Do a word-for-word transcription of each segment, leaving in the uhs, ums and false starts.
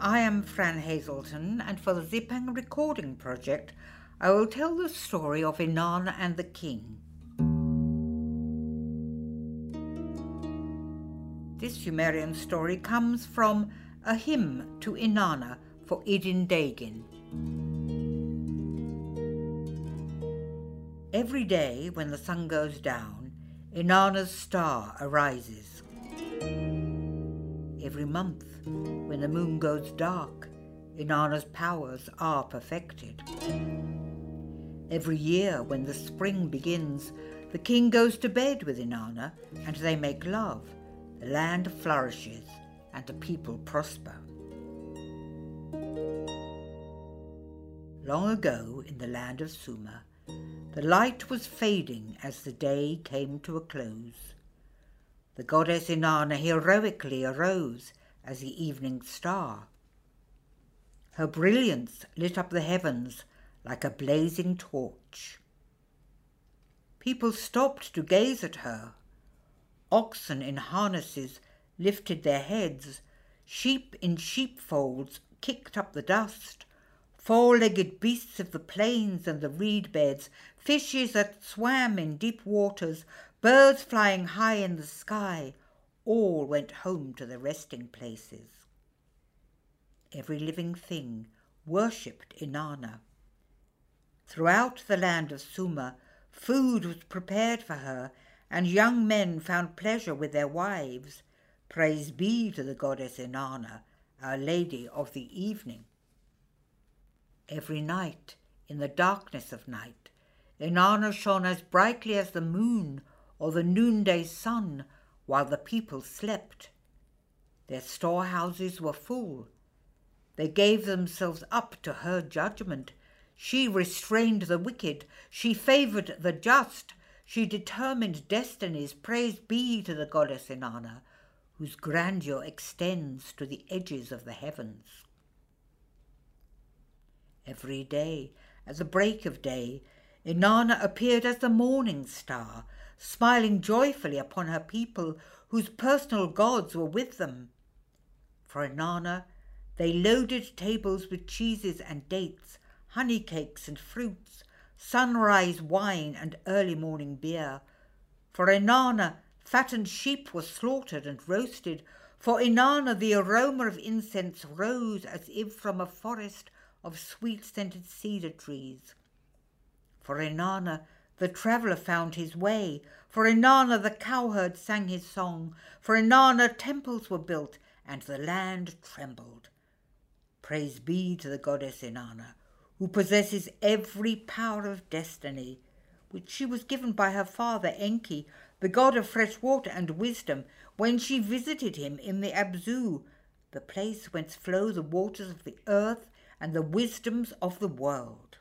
I am Fran Hazelton, and for the Zipang recording project, I will tell the story of Inanna and the king. This Sumerian story comes from a hymn to Inanna for Idin Dagin. Every day when the sun goes down, Inanna's star arises. Every month, when the moon goes dark, Inanna's powers are perfected. Every year, when the spring begins, the king goes to bed with Inanna, and they make love. The land flourishes, and the people prosper. Long ago, in the land of Sumer, the light was fading as the day came to a close. The goddess Inanna heroically arose as the evening star. Her brilliance lit up the heavens like a blazing torch. People stopped to gaze at her. Oxen in harnesses lifted their heads, sheep in sheepfolds kicked up the dust, four-legged beasts of the plains and the reed beds, fishes that swam in deep waters, birds flying high in the sky, all went home to their resting places. Every living thing worshipped Inanna. Throughout the land of Sumer, food was prepared for her, and young men found pleasure with their wives. Praise be to the goddess Inanna, our Lady of the Evening. Every night, in the darkness of night, Inanna shone as brightly as the moon or the noonday sun while the people slept. Their storehouses were full. They gave themselves up to her judgment. She restrained the wicked. She favoured the just. She determined destinies. Praise be to the goddess Inanna, whose grandeur extends to the edges of the heavens. Every day, at the break of day, Inanna appeared as the morning star, smiling joyfully upon her people whose personal gods were with them. For Inanna, they loaded tables with cheeses and dates, honey cakes and fruits, sunrise wine and early morning beer. For Inanna, fattened sheep were slaughtered and roasted. For Inanna, the aroma of incense rose as if from a forest of sweet-scented cedar trees. For Inanna, the traveller found his way. For Inanna, the cowherd sang his song. For Inanna, temples were built, and the land trembled. Praise be to the goddess Inanna, who possesses every power of destiny, which she was given by her father Enki, the god of fresh water and wisdom, when she visited him in the Abzu, the place whence flow the waters of the earth and the wisdoms of the world.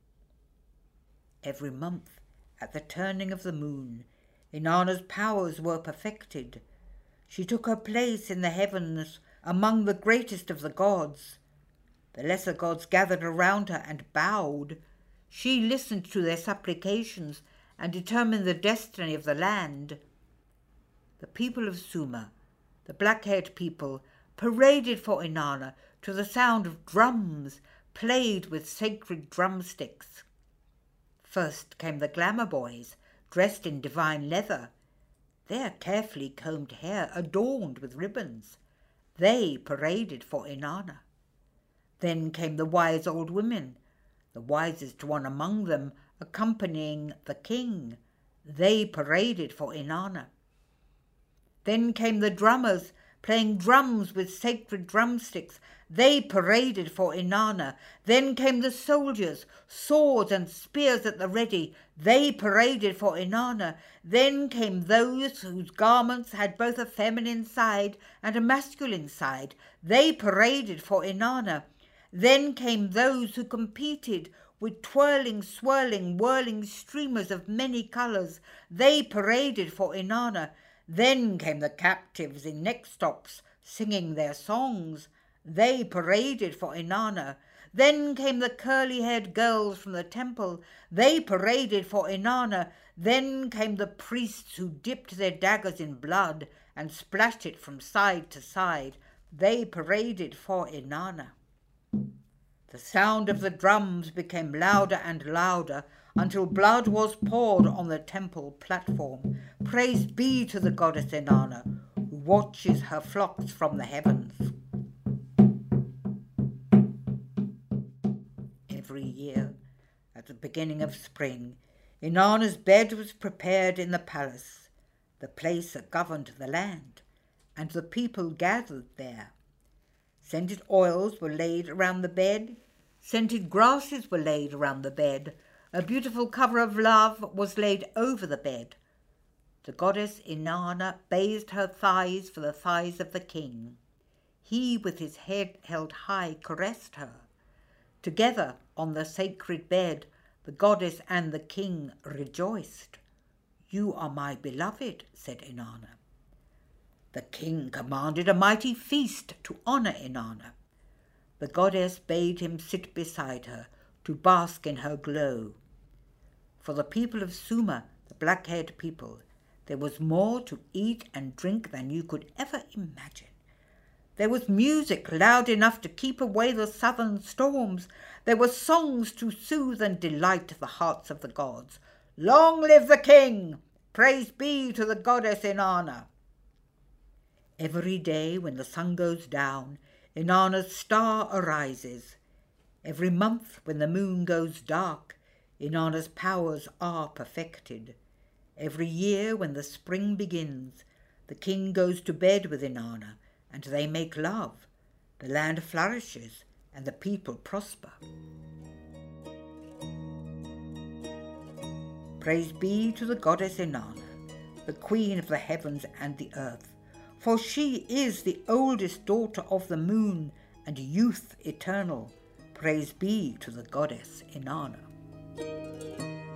Every month, at the turning of the moon, Inanna's powers were perfected. She took her place in the heavens among the greatest of the gods. The lesser gods gathered around her and bowed. She listened to their supplications and determined the destiny of the land. The people of Sumer, the black-haired people, paraded for Inanna to the sound of drums played with sacred drumsticks. First came the glamour boys, dressed in divine leather, their carefully combed hair adorned with ribbons. They paraded for Inanna. Then came the wise old women, the wisest one among them accompanying the king. They paraded for Inanna. Then came the drummers, playing drums with sacred drumsticks. They paraded for Inanna. Then came the soldiers, swords and spears at the ready. They paraded for Inanna. Then came those whose garments had both a feminine side and a masculine side. They paraded for Inanna. Then came those who competed with twirling, swirling, whirling streamers of many colours. They paraded for Inanna. Then came the captives in neck-stops, singing their songs. They paraded for Inanna. Then came the curly-haired girls from the temple. They paraded for Inanna. Then came the priests who dipped their daggers in blood and splashed it from side to side. they paraded for Inanna. The sound of the drums became louder and louder until blood was poured on the temple platform. Praise be to the goddess Inanna, who watches her flocks from the heavens. Every year, at the beginning of spring, Inanna's bed was prepared in the palace, the place that governed the land, and the people gathered there. Scented oils were laid around the bed, scented grasses were laid around the bed, a beautiful cover of love was laid over the bed. The goddess Inanna bathed her thighs for the thighs of the king. He, with his head held high, caressed her. Together on the sacred bed, the goddess and the king rejoiced. "You are my beloved," said Inanna. The king commanded a mighty feast to honour Inanna. The goddess bade him sit beside her to bask in her glow. For the people of Sumer, the black-haired people, there was more to eat and drink than you could ever imagine. There was music loud enough to keep away the southern storms. There were songs to soothe and delight the hearts of the gods. Long live the king! Praise be to the goddess Inanna! Every day when the sun goes down, Inanna's star arises. Every month when the moon goes dark, Inanna's powers are perfected. Every year when the spring begins, the king goes to bed with Inanna, and they make love. The land flourishes, and the people prosper. Praise be to the goddess Inanna, the queen of the heavens and the earth, for she is the oldest daughter of the moon and youth eternal. Praise be to the goddess Inanna.